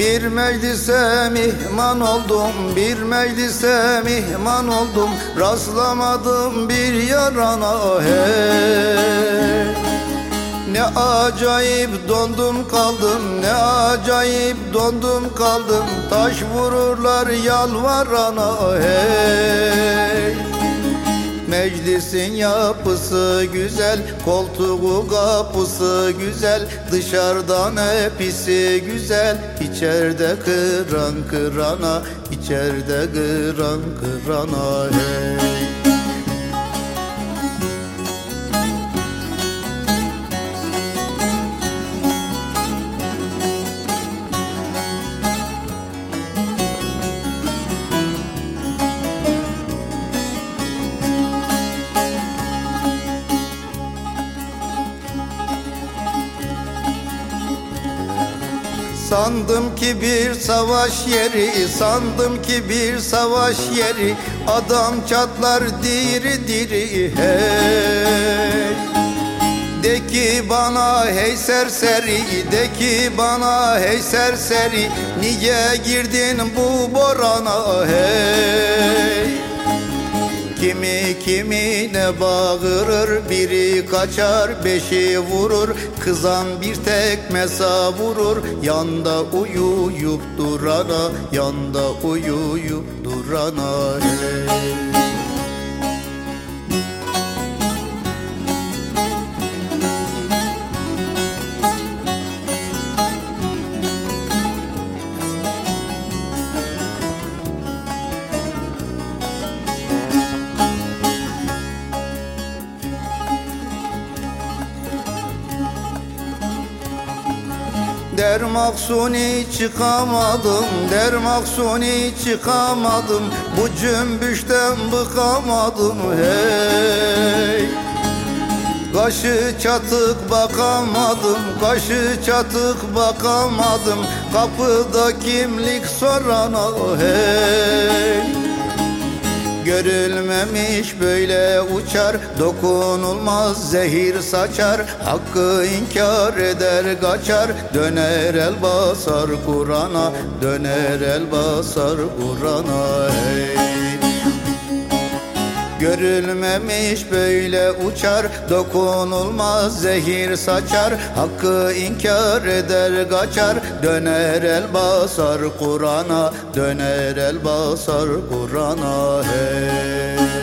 Bir meclise mihman oldum, bir meclise mihman oldum. Rastlamadım bir yarana hey. Ne acayip dondum kaldım, ne acayip dondum kaldım. Taş vururlar yalvarana hey. Meclisin yapısı güzel, koltuğu kapısı güzel. Dışarıdan hepsi güzel, içeride kıran kırana, içeride kıran kırana hey. Sandım ki bir savaş yeri, sandım ki bir savaş yeri. Adam çatlar diri diri hey. De ki bana hey serseri, de ki bana hey serseri. Niye girdin bu borana hey. Kimi kimine bağırır, biri kaçar beşi vurur. Kızan bir tekme savurur, yanda uyuyup durana, yanda uyuyup durana hey. Dermaksuni çıkamadım, dermaksuni çıkamadım. Bu cümbüşten bıkamadım hey. Kaşı çatık bakamadım, kaşı çatık bakamadım. Kapıda kimlik sorana hey. Görülmemiş böyle uçar, dokunulmaz zehir saçar. Hakkı inkar eder kaçar, döner el basar Kur'an'a, döner el basar Kur'an'a hey. Görülmemiş böyle uçar, dokunulmaz zehir saçar. Hakkı inkar eder kaçar, döner el basar Kur'an'a, döner el basar Kur'an'a hey.